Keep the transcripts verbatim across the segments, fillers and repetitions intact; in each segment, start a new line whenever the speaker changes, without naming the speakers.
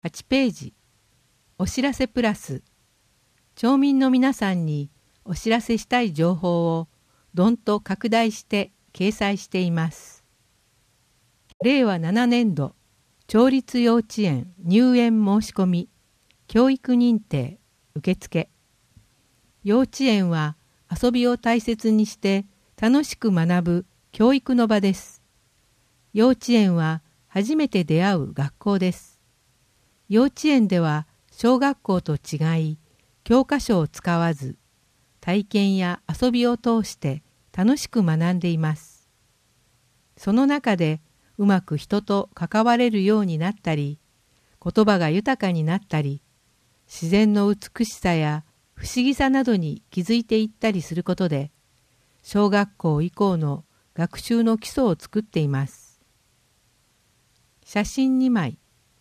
はちページ、お知らせプラス、町民の皆さんにお知らせしたい情報をどんと拡大して掲載しています。れいわななねんど、町立幼稚園入園申し込み、教育認定、受付。幼稚園は遊びを大切にして楽しく学ぶ教育の場です。幼稚園は初めて出会う学校です。幼稚園では小学校と違い、教科書を使わず、体験や遊びを通して楽しく学んでいます。その中でうまく人と関われるようになったり、言葉が豊かになったり、自然の美しさや不思議さなどに気づいていったりすることで、小学校以降の学習の基礎を作っています。写真にまい。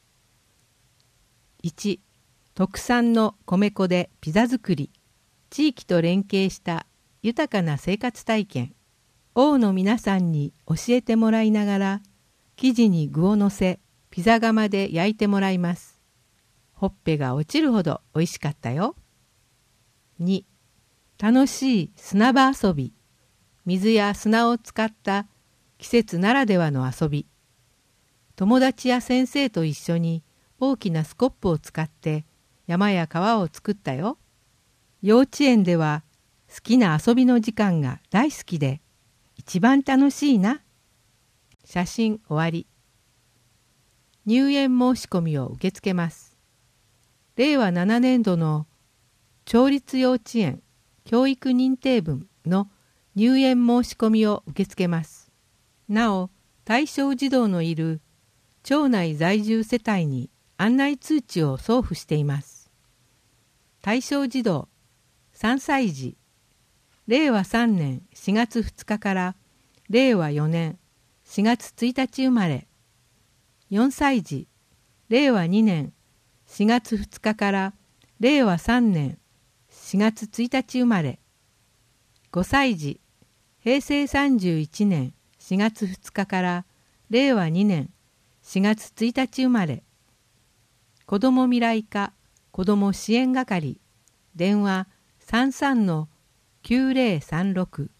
いち、特産の米粉でピザ作り。地域と連携した豊かな生活体験。王の皆さんに教えてもらいながら、生地に具をのせ、ピザ窯で焼いてもらいます。ほっぺが落ちるほどおいしかったよ。に、楽しい砂場遊び。水や砂を使った季節ならではの遊び。友達や先生と一緒に大きなスコップを使って山や川を作ったよ。幼稚園では好きな遊びの時間が大好きで一番楽しいな。写真終わり。入園申し込みを受け付けます。れいわななねんどの町立幼稚園教育認定分の入園申し込みを受け付けます。なお、対象児童のいる町内在住世帯に案内通知を送付しています。対象児童さんさい児、れいわさんねんしがつふつかかられいわよねんしがつついたち生まれ。よんさい児、れいわにねんしがつふつかかられいわさんねんしがつついたち生まれ。ごさい児、へいせいさんじゅういちねんしがつふつかかられいわにねんしがつついたち生まれ。子ども未来課子ども支援係、電話 さんさんのきゅうぜろさんろく。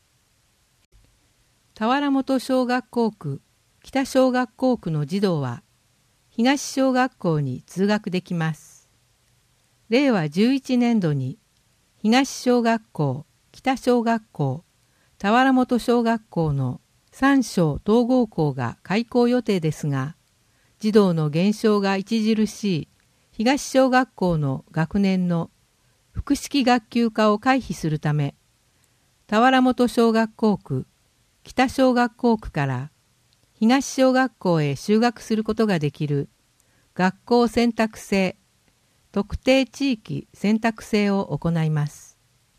田原本小学校区北小学校区の児童は東小学校に通学できます。れいわじゅういちねんどに東小学校、北小学校、田原本小学校のさん小統合校が開校予定ですが、児童の減少が著しい東小学校の学年の複式学級化を回避するため、田原本小学校区、北小学校区から東小学校へ就学することができる学校選択制、特定地域選択制を行います。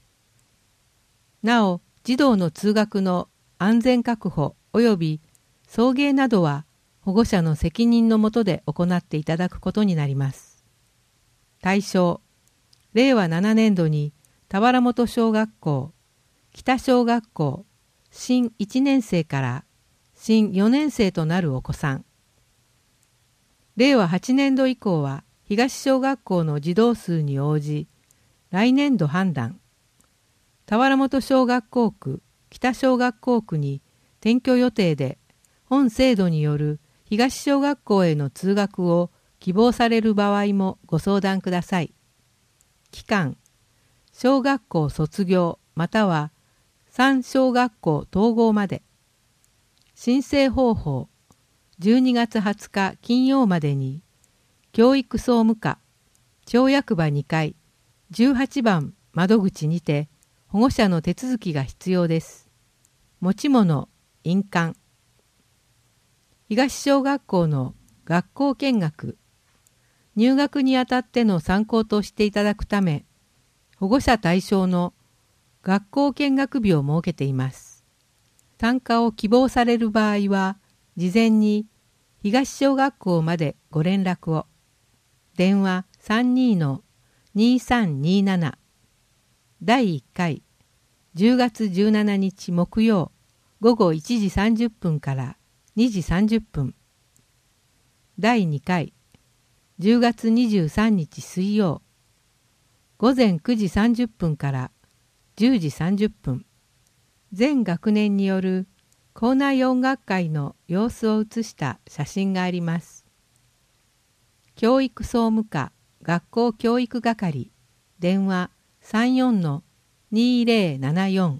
なお、児童の通学の安全確保及び送迎などは保護者の責任の下で行っていただくことになります。対象、れいわななねんどに田原本小学校、北小学校、新いちねんせいから新よねんせいとなるお子さん。れいわはちねんど以降は東小学校の児童数に応じ、来年度判断。田原本小学校区、北小学校区に転居予定で、本制度による東小学校への通学を希望される場合もご相談ください。期間、小学校卒業またはさん小学校統合まで。申請方法、じゅうにがつはつか金曜までに、教育総務課、町役場にかい、じゅうはちばん窓口にて保護者の手続きが必要です。持ち物、印鑑。東小学校の学校見学。入学にあたっての参考としていただくため、保護者対象の学校見学日を設けています。参加を希望される場合は、事前に東小学校までご連絡を。電話 さんにーのにーさんにーなな。だいいっかい、じゅうがつじゅうしちにち木曜、ごごいちじさんじゅっぷんからにじさんじゅっぷん。だいにかい、 じゅうがつにじゅうさんにち水曜、ごぜんくじさんじゅっぷんからじゅうじさんじゅっぷん、全学年による校内音楽会の様子を写した写真があります。教育総務課学校教育係、電話 さんよんのにぜろななよん。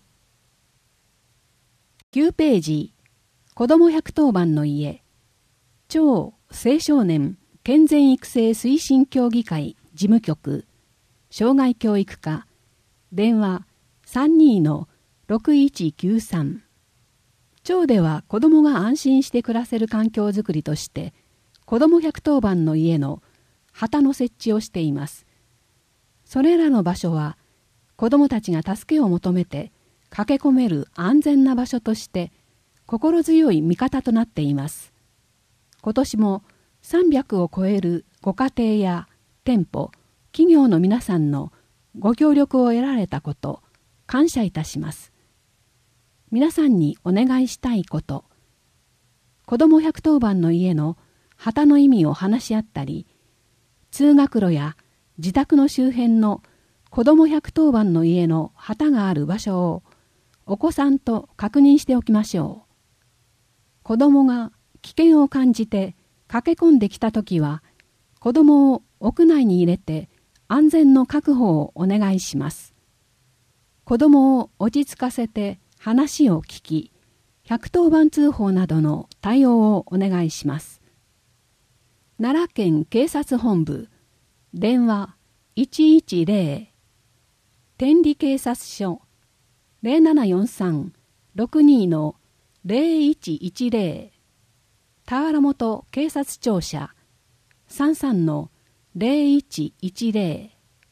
きゅうページ、子どもひゃくとおばんの家、超青少年健全育成推進協議会事務局、障害教育課、電話 さんにのろくいちきゅうさん。町では子どもが安心して暮らせる環境づくりとして、子どもひゃくとおばんの家の旗の設置をしています。それらの場所は、子どもたちが助けを求めて駆け込める安全な場所として、心強い味方となっています。今年もさんびゃくを超えるご家庭や店舗、企業の皆さんのご協力を得られたこと、感謝いたします。皆さんにお願いしたいこと、子どもひゃくとおばんの家の旗の意味を話し合ったり、通学路や自宅の周辺の子どもひゃくとおばんの家の旗がある場所をお子さんと確認しておきましょう。子どもが危険を感じて駆け込んできたときは、子どもを屋内に入れて安全の確保をお願いします。子どもを落ち着かせて話を聞き、ひゃくとおばん通報などの対応をお願いします。奈良県警察本部、電話いちいちぜろ、天理警察署ゼロななよんさんろくにのゼロいちいちぜろ、田原本警察庁舎さんさんのゼロいちいちぜろ。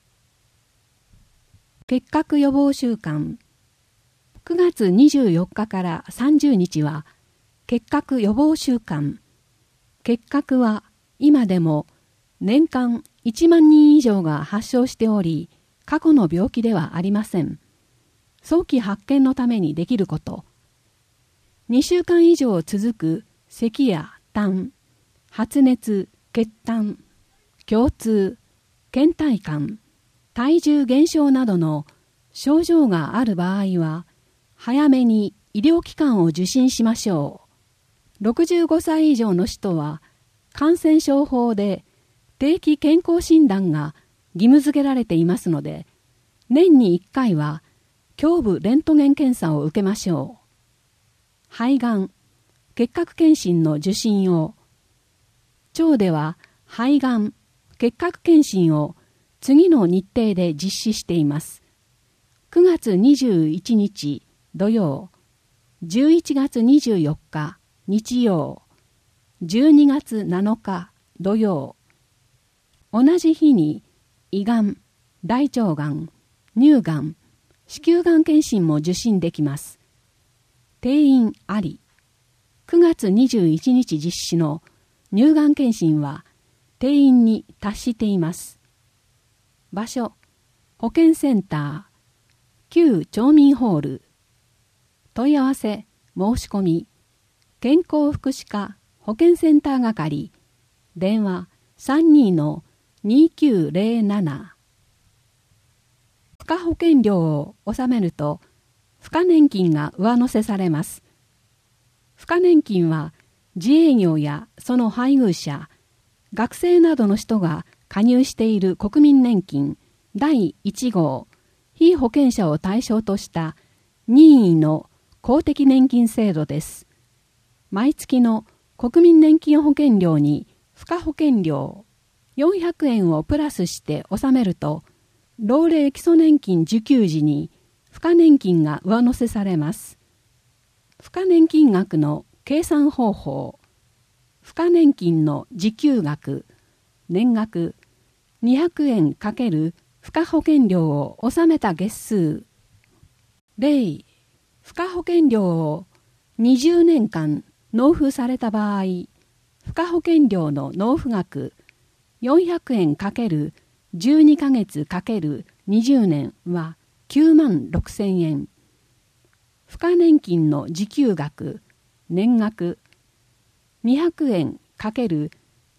結核予防週間、くがつにじゅうよっかからさんじゅうにちは結核予防週間。結核は今でも年間いちまんにん以上が発症しており、過去の病気ではありません。早期発見のためにできること。にしゅうかん以上続く咳や痰、発熱、血痰、胸痛、倦怠感、体重減少などの症状がある場合は、早めに医療機関を受診しましょう。ろくじゅうごさい以上の人は、感染症法で定期健康診断が義務付けられていますので、年にいっかいは胸部レントゲン検査を受けましょう。肺がん、結核検診の受診を。町では肺がん、結核検診を次の日程で実施しています。くがつにじゅういちにち土曜、じゅういちがつにじゅうよっか日曜、じゅうにがつなのか土曜。同じ日に胃がん、大腸がん、乳がん、子宮がん検診も受診できます。定員あり。くがつにじゅういちにち実施の乳がん検診は定員に達しています。場所、保健センター、旧町民ホール。問い合わせ、申し込み、健康福祉課保健センター係、電話 さんにのにきゅうぜろなな。付加保険料を納めると、付加年金が上乗せされます。付加年金は、自営業やその配偶者、学生などの人が加入している国民年金だいいち号、被保険者を対象とした任意の公的年金制度です。毎月の国民年金保険料に付加保険料よんひゃくえんをプラスして納めると、老齢基礎年金受給時に付加年金が上乗せされます。付加年金額の計算方法、付加年金の受給額、年額にひゃくえん×付加保険料を納めた月数。例、付加保険料をにじゅうねんかん納付された場合、付加保険料の納付額よんひゃくえん×じゅうにかげつ×にじゅうねんはきゅうまんろくせんえん。付加年金の受給額、年額にひゃくえん×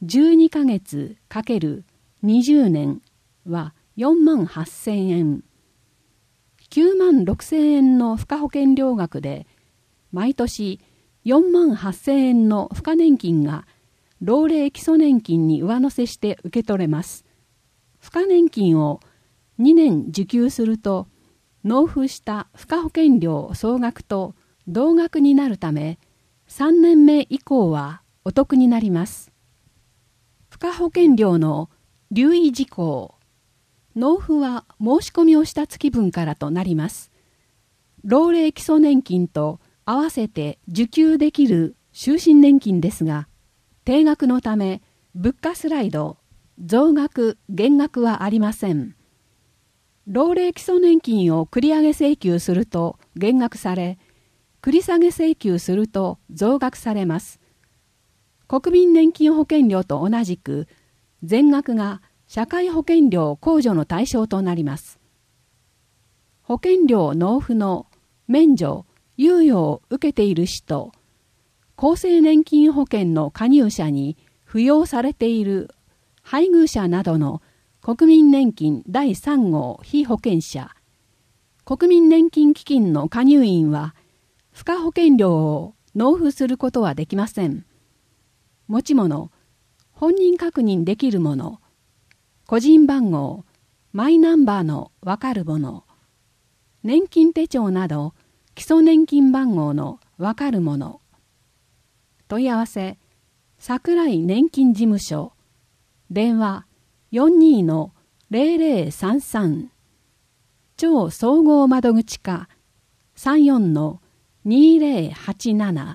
じゅうにかげつかけるにじゅうねんはよんまんはっせんえん。きゅうまんろくせんえんの付加保険料額で毎年よんまんはっせんえんの付加年金が老齢基礎年金に上乗せして受け取れます。付加年金をにねん受給すると納付した付加保険料総額と同額になるためさんねんめ以降はお得になります。付加保険料の留意事項。納付は申し込みをした月分からとなります。老齢基礎年金と合わせて受給できる終身年金ですが、定額のため物価スライド、増額減額はありません。老齢基礎年金を繰り上げ請求すると減額され、繰り下げ請求すると増額されます。国民年金保険料と同じく、全額が社会保険料控除の対象となります。保険料納付の免除、猶予を受けている人、厚生年金保険の加入者に扶養されている配偶者などの国民年金だいさん号被保険者、国民年金基金の加入員は、付加保険料を納付することはできません。持ち物、本人確認できるもの、個人番号、マイナンバーのわかるもの、年金手帳など基礎年金番号のわかるもの。問い合わせ、桜井年金事務所、電話 よんにーのゼロゼロさんさん、超総合窓口課 さんじゅうよんのにゼロはちなな。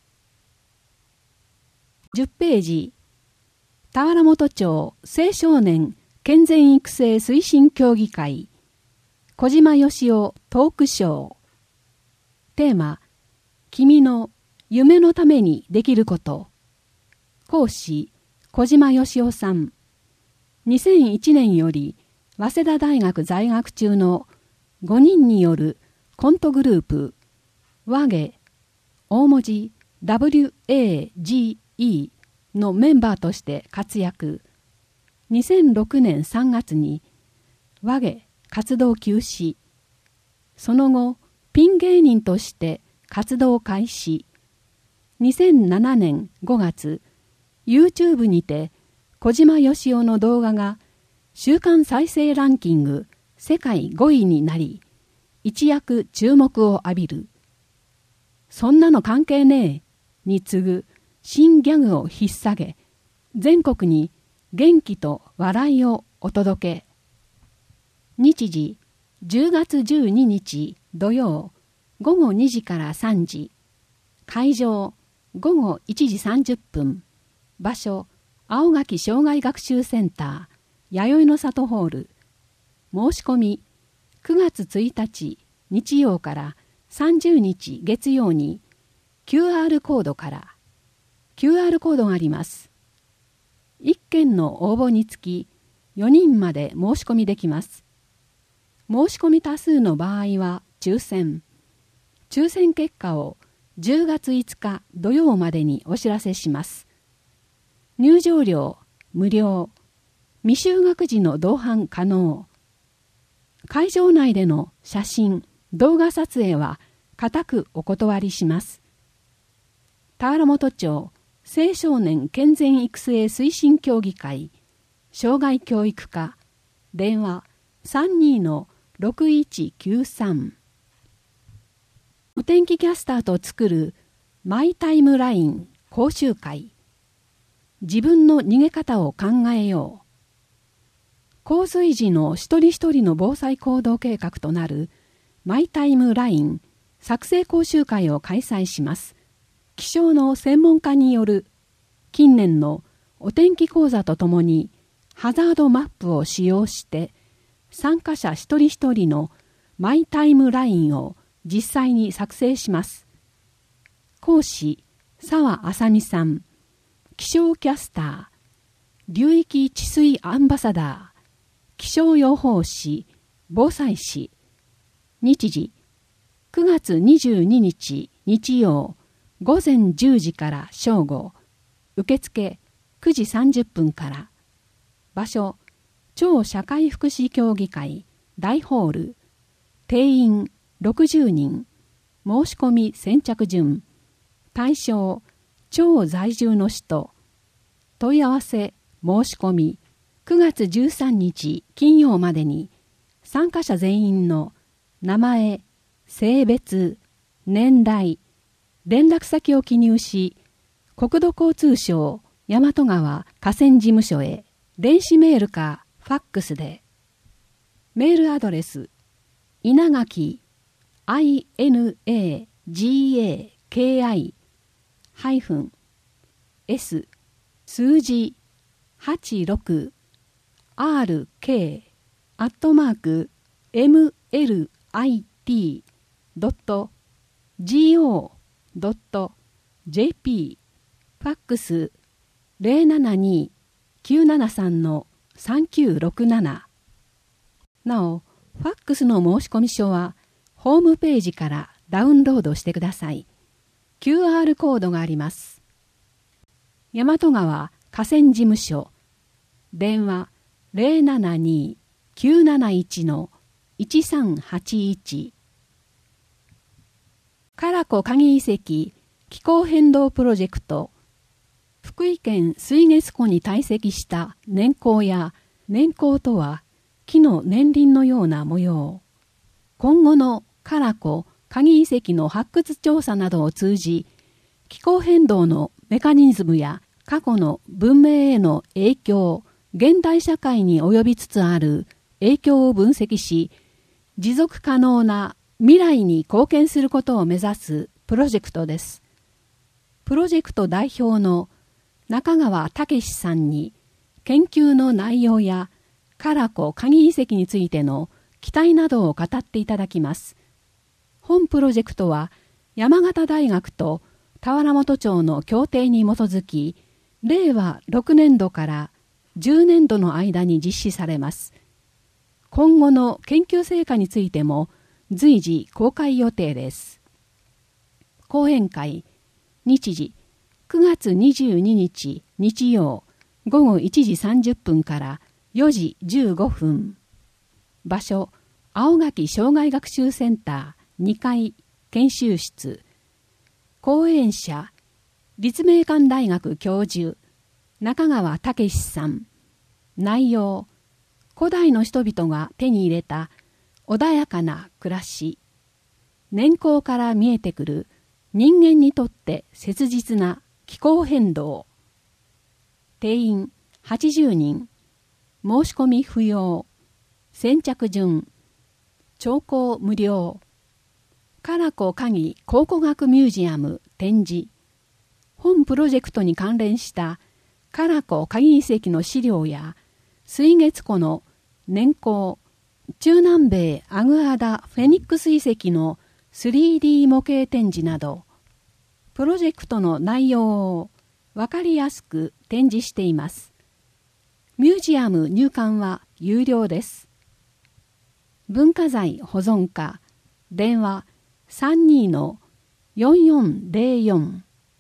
じゅっページ、田原本町青少年健全育成推進協議会、小島よしおトークショー。テーマ、君の夢のためにできること。講師、小島よしおさん。にせんいちねんより早稲田大学在学中のごにんによるコントグループ、ワゲ、大文字 ダブリューエージーイー のメンバーとして活躍。にせんろくねんさんがつにワゲ活動休止。その後、ピン芸人として活動開始。にせんななねんごがつ、YouTube にて小島よしおの動画が週間再生ランキング世界ごいになり、一躍注目を浴びる。そんなの関係ねえに次ぐ新ギャグを引っ提げ、全国に元気と笑いをお届け。日時じゅうがつじゅうににち土曜ごごにじからさんじ。会場ごごいちじさんじゅっぷん。場所青垣障害学習センター弥生の里ホール。申し込みくがつついたち日曜からさんじゅうにち月曜に キューアール コードから。キューアール コードがあります。いっけんの応募につきよにんまで申し込みできます。申し込み多数の場合は抽選。抽選結果をじゅうがついつか土曜までにお知らせします。入場料無料。未就学児の同伴可能。会場内での写真、動画撮影は固くお断りします。田原本町青少年健全育成推進協議会障害教育課電話 さんにーのろくいちきゅうさん。お天気キャスターと作るマイタイムライン講習会。自分の逃げ方を考えよう。洪水時の一人一人の防災行動計画となるマイタイムライン作成講習会を開催します。気象の専門家による近年のお天気講座とともにハザードマップを使用して参加者一人一人のマイタイムラインを実際に作成します。講師澤麻美さん、気象キャスター、流域治水アンバサダー、気象予報士、防災士。日時くがつにじゅうににち日曜ごぜんじゅうじから正午。受付くじさんじゅっぷんから。場所、超社会福祉協議会大ホール。定員ろくじゅうにん。申し込み先着順。対象、超在住の人。問い合わせ、申し込み、くがつじゅうさんにち金曜までに、参加者全員の名前、性別、年代、連絡先を記入し、国土交通省大和川河川事務所へ電子メールかファックスで。メールアドレス、稲垣 イナガキ ハイフン S 数字はちじゅうろく アールケー アットマーク エムエルアイティー ドット ジーオー ドット ジェーピー ファックス ゼロななに きゅうななさん さんきゅうろくなな。なお、ファックスの申し込み書はホームページからダウンロードしてください。キューアール コードがあります。大和川河川事務所、電話 ゼロななに きゅうなないち いちさんはちいち。唐子鍵遺跡気候変動プロジェクト。福井県水月湖に堆積した年縞や、年縞とは木の年輪のような模様。今後の唐子鍵遺跡の発掘調査などを通じ、気候変動のメカニズムや過去の文明への影響、現代社会に及びつつある影響を分析し、持続可能な未来に貢献することを目指すプロジェクトです。プロジェクト代表の中川武さんに研究の内容や唐子鍵遺跡についての期待などを語っていただきます。本プロジェクトは山形大学と田原本町の協定に基づき、れいわろくねんどからじゅうねんどの間に実施されます。今後の研究成果についても随時公開予定です。講演会、日時くがつにじゅうににち日曜ごごいちじさんじゅっぷんからよじじゅうごふん。場所、青垣障害学習センターにかい研修室。講演者、立命館大学教授中川武さん。内容、古代の人々が手に入れた穏やかな暮らし。年縞から見えてくる人間にとって切実な気候変動。定員はちじゅうにん。申し込み不要。先着順。聴講無料。唐子鍵考古学ミュージアム展示。本プロジェクトに関連した唐子鍵遺跡の資料や水月湖の年縞、中南米アグアダ・フェニックス遺跡の スリーディー 模型展示など、プロジェクトの内容をわかりやすく展示しています。ミュージアム入館は有料です。文化財保存課、電話 さんにーのよんよんゼロよん。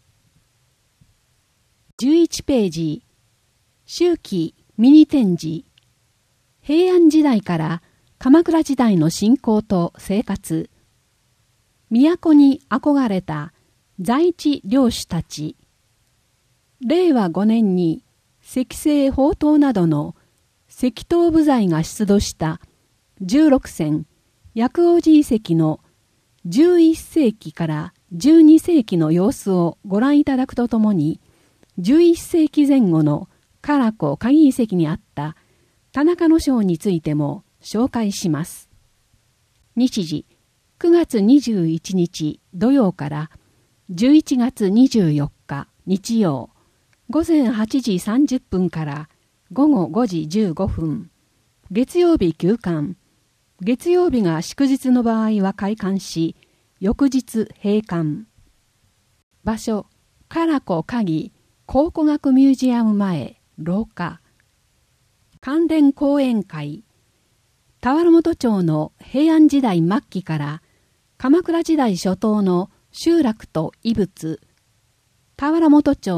じゅういちページ、秋季ミニ展示。平安時代から鎌倉時代の信仰と生活。都に憧れた在地領主たち。れいわごねんに石製宝刀などの石刀部材が出土したじゅうろくせん薬王寺遺跡のじゅういっせいきからじゅうにせいきの様子をご覧いただくとともに、じゅういっせいきぜん後の唐子鍵遺跡にあった田中の章についても紹介します。日時くがつにじゅういちにち土曜からじゅういちがつにじゅうよっか日曜ごぜんはちじさんじゅっぷんからごごごじじゅうごふん。月曜日休館。月曜日が祝日の場合は開館し、翌日閉館。場所、唐子鍵考古学ミュージアム前廊下。関連講演会。田原本町の平安時代末期から鎌倉時代初頭の集落と遺物。田原本町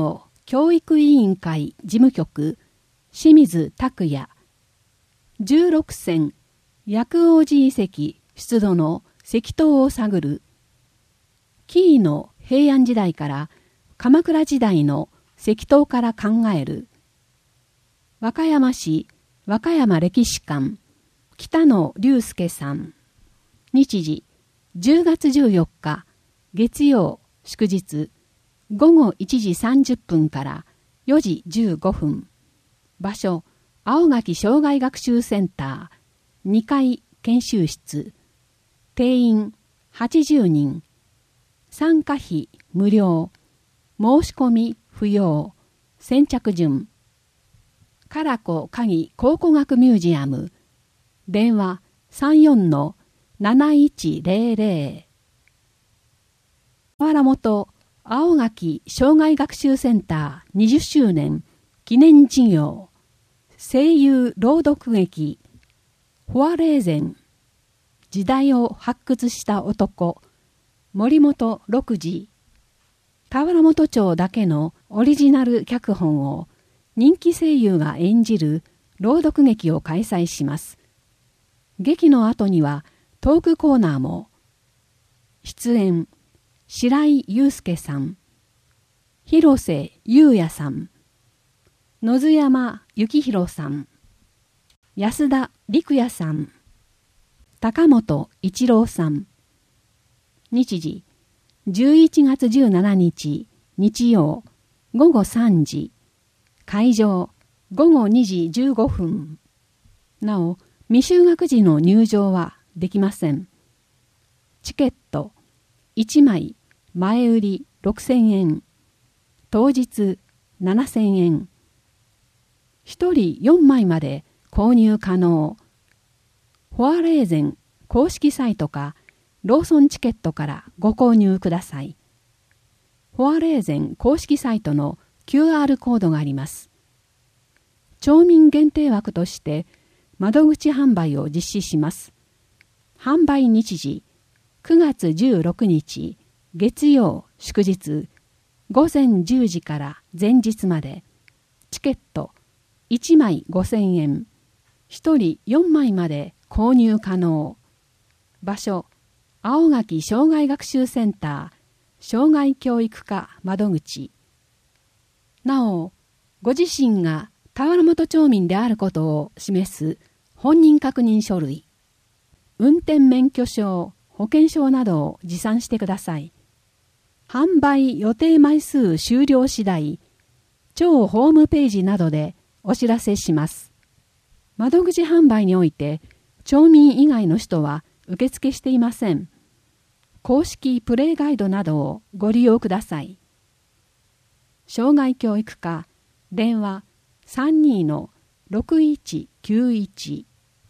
教育委員会事務局清水拓也。じゅうろく選薬王寺遺跡出土の石塔を探る。紀伊の平安時代から鎌倉時代の石塔から考える。和歌山市和歌山歴史館北野隆介さん。日時じゅうがつじゅうよっか月曜祝日ごごいちじさんじゅっぷんからよじじゅうごふん。場所青垣障害学習センターにかい研修室。定員はちじゅうにん。参加費無料。申し込み不要。先着順。唐子鍵考古学ミュージアム。電話 さんよんのなないちぜろぜろ。河原本青垣障害学習センターにじゅっしゅうねん記念事業。声優朗読劇フォアレーゼン。時代を発掘した男森本六次。田原本町だけのオリジナル脚本を人気声優が演じる朗読劇を開催します。劇の後にはトークコーナーも。出演白井祐介さん、広瀬優也さん、野津山幸宏さん、安田陸也さん、高本一郎さん。日時じゅういちがつじゅうしちにち日曜ごごさんじ。会場ごごにじじゅうごふん。なお未就学児の入場はできません。チケットいちまい前売りろくせんえん。当日ななせんえん。ひとりよんまいまで購入可能。フォアレーゼン公式サイトかローソンチケットからご購入ください。フォアレーゼン公式サイトの キューアール コードがあります。町民限定枠として窓口販売を実施します。販売日時くがつじゅうろくにち月曜祝日ごぜんじゅうじから前日まで。チケットいちまいごせんえん。ひとりよんまいまで購入可能。場所青垣障害学習センター障害教育課窓口。なおご自身が田原本町民であることを示す本人確認書類、運転免許証、保険証などを持参してください。販売予定枚数終了次第、町ホームページなどでお知らせします。窓口販売において、町民以外の人は受付していません。公式プレイガイドなどをご利用ください。障害教育課、電話 さんにーのろくいちきゅういち。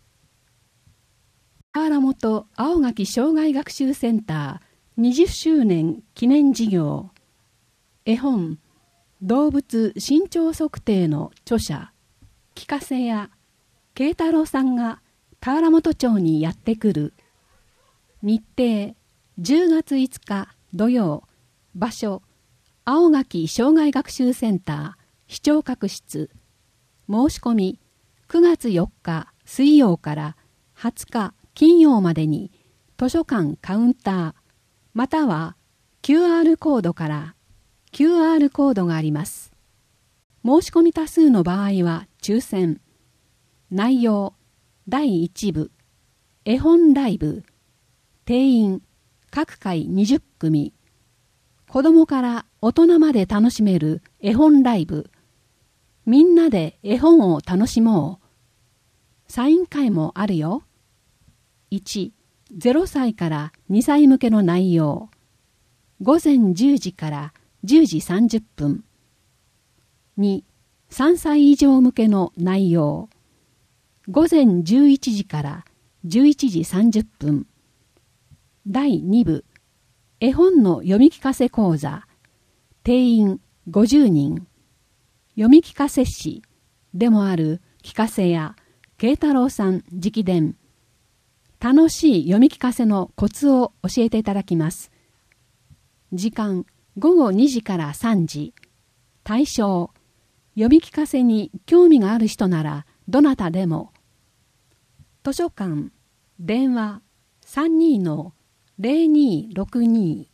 田原本青垣障害学習センターにじゅっしゅうねん記念事業。絵本動物身長測定の著者聞かせや慶太郎さんが田原本町にやってくる。日程じゅうがついつか土曜。場所青垣障害学習センター視聴覚室。申し込みくがつよっか水曜からはつか金曜までに図書館カウンターまたは キューアール コードから キューアール コードがあります。申し込み多数の場合は抽選。内容だいいち部絵本ライブ。定員各回にじゅっくみ。子供から大人まで楽しめる絵本ライブ。みんなで絵本を楽しもう。サイン会もあるよ。いち、ゼロさいからにさい向けの内容。ごぜんじゅうじからじゅうじさんじゅっぷん。に、さんさい以上向けの内容。ごぜんじゅういちじからじゅういちじさんじゅっぷん。だいに部、絵本の読み聞かせ講座。定員ごじゅうにん。読み聞かせ師でもある聞かせや慶太郎さん直伝。楽しい読み聞かせのコツを教えていただきます。時間ごごにじからさんじ。 対象、読み聞かせに興味がある人ならどなたでも。図書館、電話 さんにーのゼロにーろくに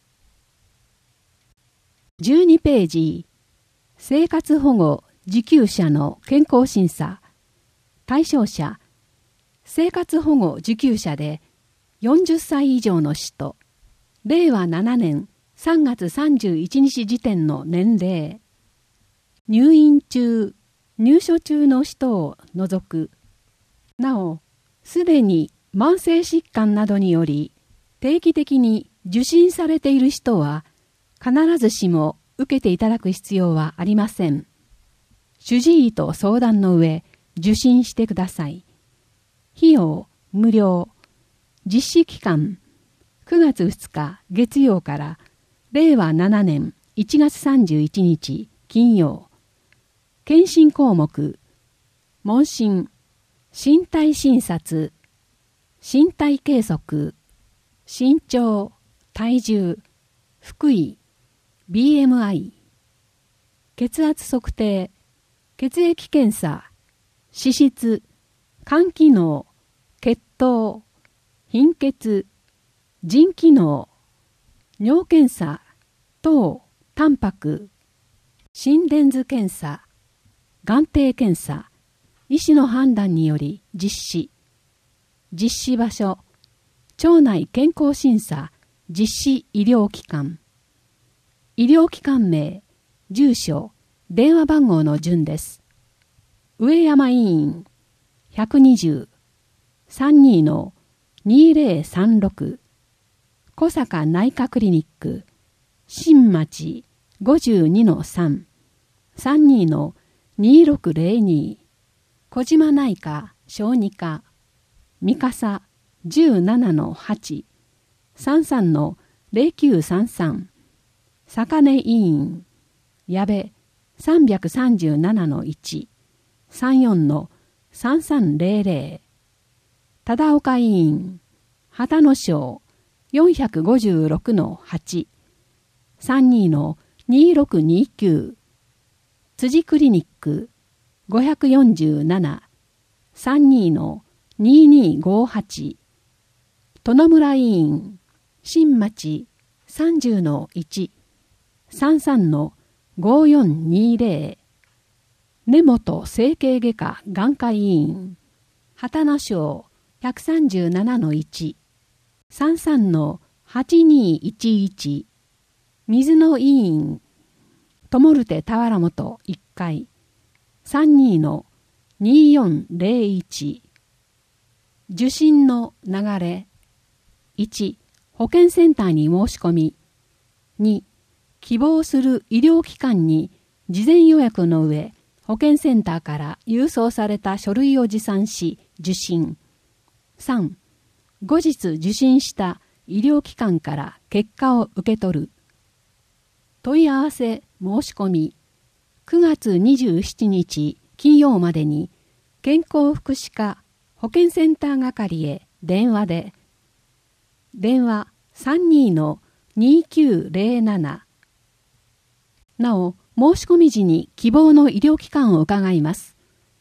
ー。じゅうにページ、生活保護受給者の健康審査。対象者、生活保護受給者でよんじゅっさい以上の人、れいわななねんさんがつさんじゅういちにち時点の年齢、入院中、入所中の人を除く。なお、すでに慢性疾患などにより定期的に受診されている人は必ずしも受けていただく必要はありません。主治医と相談の上、受診してください。費用無料。実施期間くがつふつか月曜かられいわななねんいちがつさんじゅういちにち金曜。検診項目、問診、身体診察、身体計測、身長、体重、腹囲、ビーエムアイ、血圧測定、血液検査、脂質、肝機能、血糖、貧血、腎機能、尿検査、糖、タンパク、心電図検査、眼底検査、医師の判断により実施。実施場所、町内健康審査実施医療機関。医療機関名、住所、電話番号の順です。上山医院ひゃくにじゅう さんじゅうにのにーぜろさんろく、小坂内科クリニック新町 ごじゅうにのさん、さんじゅうにのにーろくぜろに、小島内科小児科三笠 じゅうななのはち、さんじゅうさんのゼロきゅうさんさん、坂根医院矢部 さんさんななのいち、さんじゅうよんのさんさんぜろぜろ、忠岡医院秦野省よんごろくのはち、さんじゅうにのにーろくにきゅう、辻クリニックごよんなな、さんじゅうにのにーにーごはち、殿村医院新町さんじゅうのいち、さんじゅうさんのごよんにーぜろ、根本整形外科眼科医院秦野省ひゃくさんじゅうななのいち、さんじゅうさんのはちにーいちいち、水野医院友ルテ田原本いっかい、さんじゅうにのにーよんぜろいち。受診の流れ。いち、保健センターに申し込み。に、希望する医療機関に事前予約の上、保健センターから郵送された書類を持参し受診。さん、後日受診した医療機関から結果を受け取る。問い合わせ申し込み。くがつにじゅうしちにち金曜までに健康福祉課保健センター係へ電話で。電話 さんじゅうにのにーきゅうぜろなな。なお、申し込み時に希望の医療機関を伺います。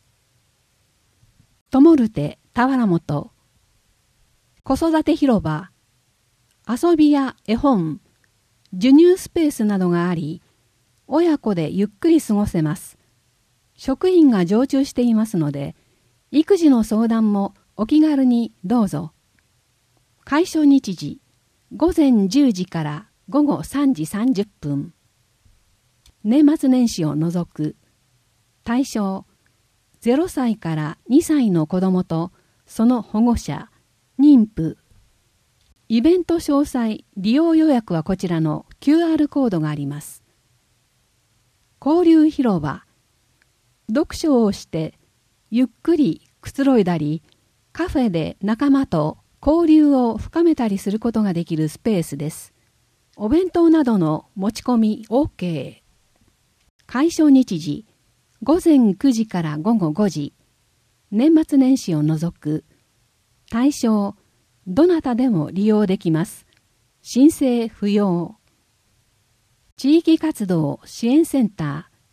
友ルテ田原本、子育て広場、遊びや絵本、授乳スペースなどがあり、親子でゆっくり過ごせます。職員が常駐していますので、育児の相談もお気軽にどうぞ。開所日時、ごぜんじゅうじからごごさんじさんじゅっぷん。年末年始を除く。対象、ゼロさいからにさいの子どもとその保護者、妊婦。イベント詳細、利用予約はこちらの キューアール コードがあります。交流広場。読書をしてゆっくりくつろいだり、カフェで仲間と交流を深めたりすることができるスペースです。お弁当などの持ち込み オーケー。開所日時、ごぜんくじからごごごじ。年末年始を除く。対象、どなたでも利用できます。申請不要。地域活動支援センター、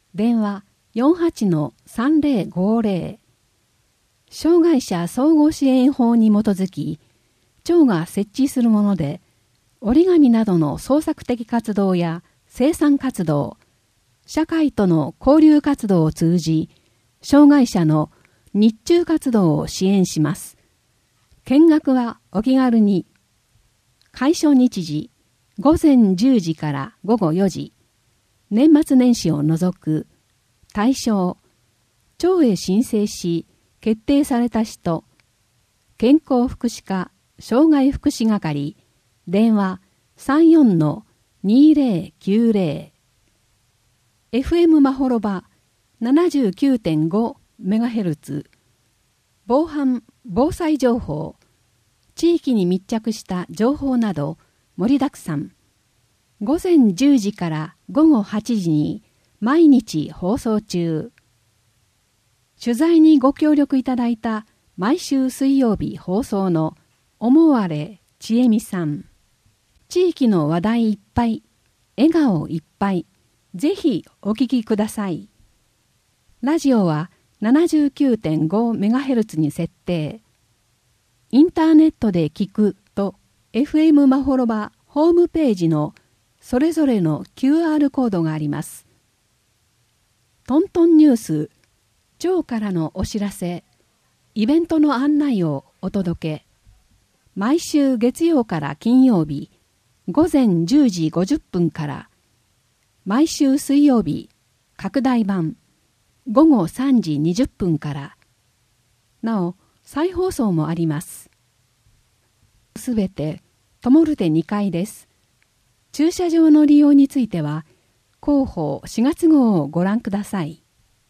電話 よんはちのさんぜろごぜろ。障害者総合支援法に基づき、庁が設置するもので、折り紙などの創作的活動や生産活動、社会との交流活動を通じ、障害者の日中活動を支援します。見学はお気軽に。開所日時、ごぜんじゅうじからごごよじ。年末年始を除く。対象、庁へ申請し、決定された人、健康福祉課、障害福祉係、電話 さんよんのにぜろきゅうぜろ。エフエム まほろば ななじゅうきゅうてんごメガヘルツ。防犯・防災情報、地域に密着した情報など盛りだくさん。ごぜんじゅうじからごごはちじに毎日放送中。取材にご協力いただいた毎週水曜日放送の思われちえみさん。地域の話題いっぱい、笑顔いっぱい、ぜひお聞きください。ラジオは ななじゅうきゅうてんごメガヘルツ に設定。インターネットで聞くと エフエム まほろばホームページのそれぞれの キューアール コードがあります。トントンニュース、庁からのお知らせ、イベントの案内をお届け。毎週月曜から金曜日、ごぜんじゅうじごじゅっぷんから、毎週水曜日、拡大版、ごごさんじにじゅっぷんから、なお、再放送もあります。すべて、トモルテにかいです。駐車場の利用については、広報しがつ号をご覧ください。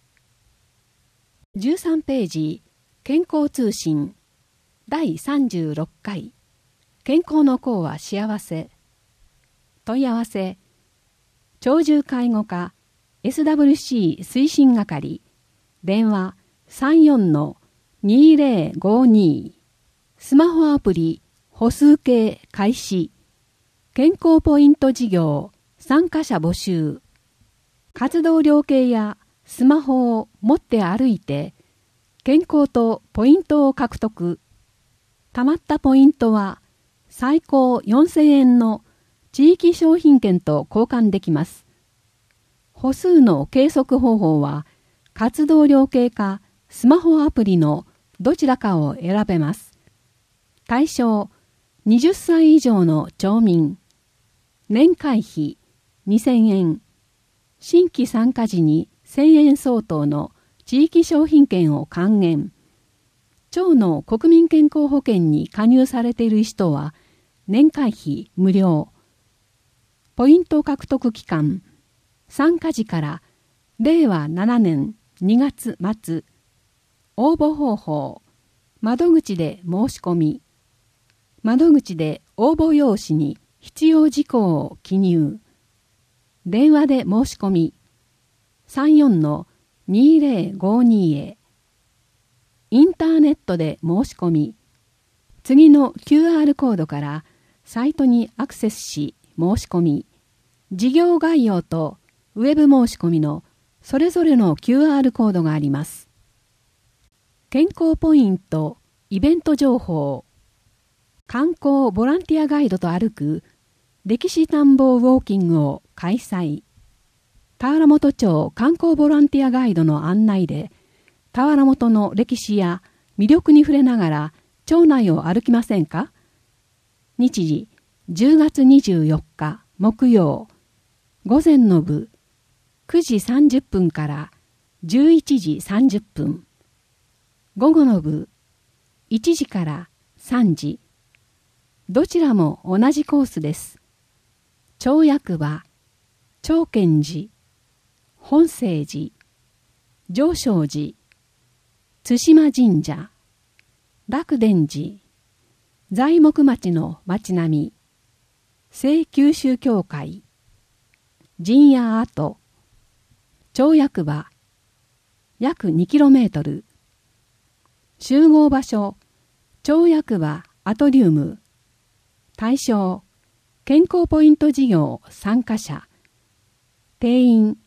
じゅうさんページ、健康通信、だいさんじゅうろっかい、健康の功は幸せ。問い合わせ、長寿介護課 エスダブリューシー 推進係、電話 さんよんのにぜろごに。スマホアプリ歩数計開始。健康ポイント事業参加者募集。活動量計やスマホを持って歩いて健康とポイントを獲得。たまったポイントは最高よんせんえんの地域商品券と交換できます。歩数の計測方法は活動量計かスマホアプリのどちらかを選べます。対象はたち以上の町民。年会費にせんえん。新規参加時にせんえん相当の地域商品券を還元。町の国民健康保険に加入されている人は年会費無料。ポイント獲得期間、参加時かられいわななねんにがつまつ。応募方法、窓口で申し込み。窓口で応募用紙に必要事項を記入。電話で申し込み。さんよんのにぜろごに へ。インターネットで申し込み。次の キューアール コードからサイトにアクセスし申し込み。事業概要とウェブ申し込みのそれぞれの キューアール コードがあります。健康ポイント、イベント情報。観光ボランティアガイドと歩く歴史探訪ウォーキングを開催。田原本町観光ボランティアガイドの案内で、田原本の歴史や魅力に触れながら町内を歩きませんか？日時じゅうがつにじゅうよっか木曜、午前の部くじさんじゅっぷんからじゅういちじさんじゅっぷん、午後の部いちじからさんじ。どちらも同じコースです。町役場、長見寺、本清寺、上昇寺、津島神社、楽伝寺、材木町の町並み、聖九州教会、陣屋跡、町役場、約にキロメートル、集合場所、町役場アトリウム、対象、健康ポイント事業参加者、定員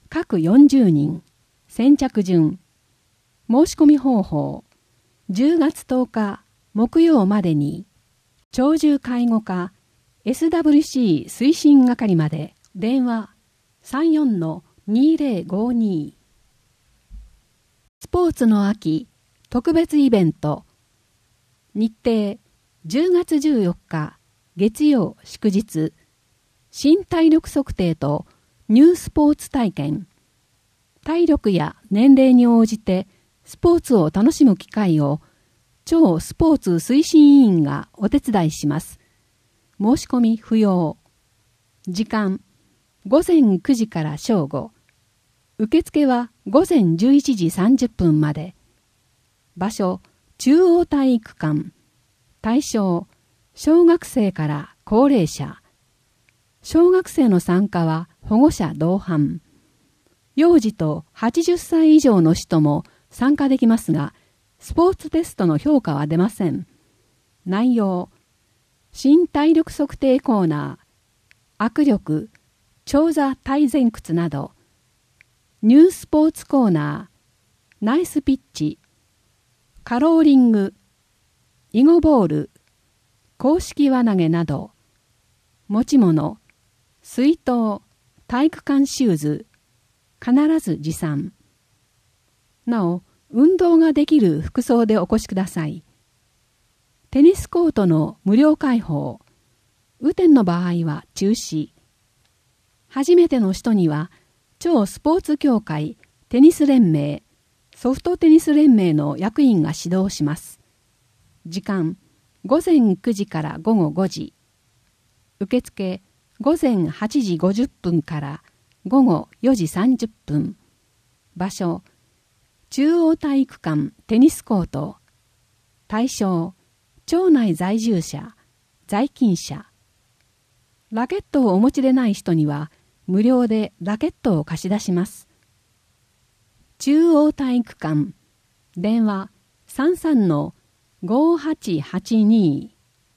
各よんじゅうにん、先着順。申し込み方法、じゅうがつとおか木曜までに、鳥獣介護課 エスダブリューシー 推進係まで電話 さんよんのにぜろごに。スポーツの秋特別イベント。日程じゅうがつじゅうよっか月曜祝日。新体力測定とニュースポーツ体験。体力や年齢に応じてスポーツを楽しむ機会を超スポーツ推進委員がお手伝いします。申し込み不要。時間ごぜんくじから正午。受付はごぜんじゅういちじさんじゅっぷんまで。場所中央体育館。対象小学生から高齢者。小学生の参加は保護者同伴。幼児とはちじゅっさい以上の人も参加できますが、スポーツテストの評価は出ません。内容、新体力測定コーナー、握力、長座体前屈など、ニュースポーツコーナー、ナイスピッチ、カローリング、囲碁ボール、公式輪投げなど、持ち物、水筒、体育館シューズ、必ず持参。なお、運動ができる服装でお越しください。テニスコートの無料開放。雨天の場合は中止。初めての人には、超スポーツ協会テニス連盟、ソフトテニス連盟の役員が指導します。時間、ごぜんくじからごごごじ。受付、ごぜんはちじごじゅっぷんからごごよじさんじゅっぷん。場所、中央体育館テニスコート。対象、町内在住者、在勤者。ラケットをお持ちでない人には無料でラケットを貸し出します。中央体育館、電話 さんさんのごはちはちに。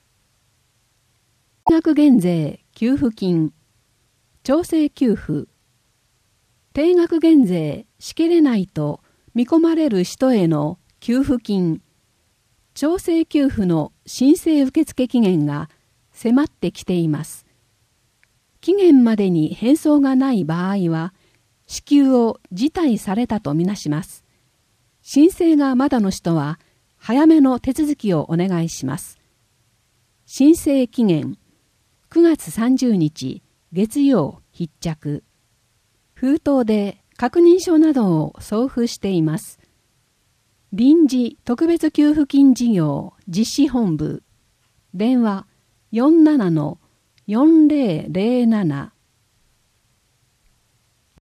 定額減税給付金、調整給付。定額減税しきれないと見込まれる人への給付金、調整給付の申請受付期限が迫ってきています。期限までに返送がない場合は、支給を辞退されたとみなします。申請がまだの人は、早めの手続きをお願いします。申請期限、くがつさんじゅうにち月曜必着。封筒で確認書などを送付しています。臨時特別給付金事業実施本部。電話 よんななのよんぜろぜろなな。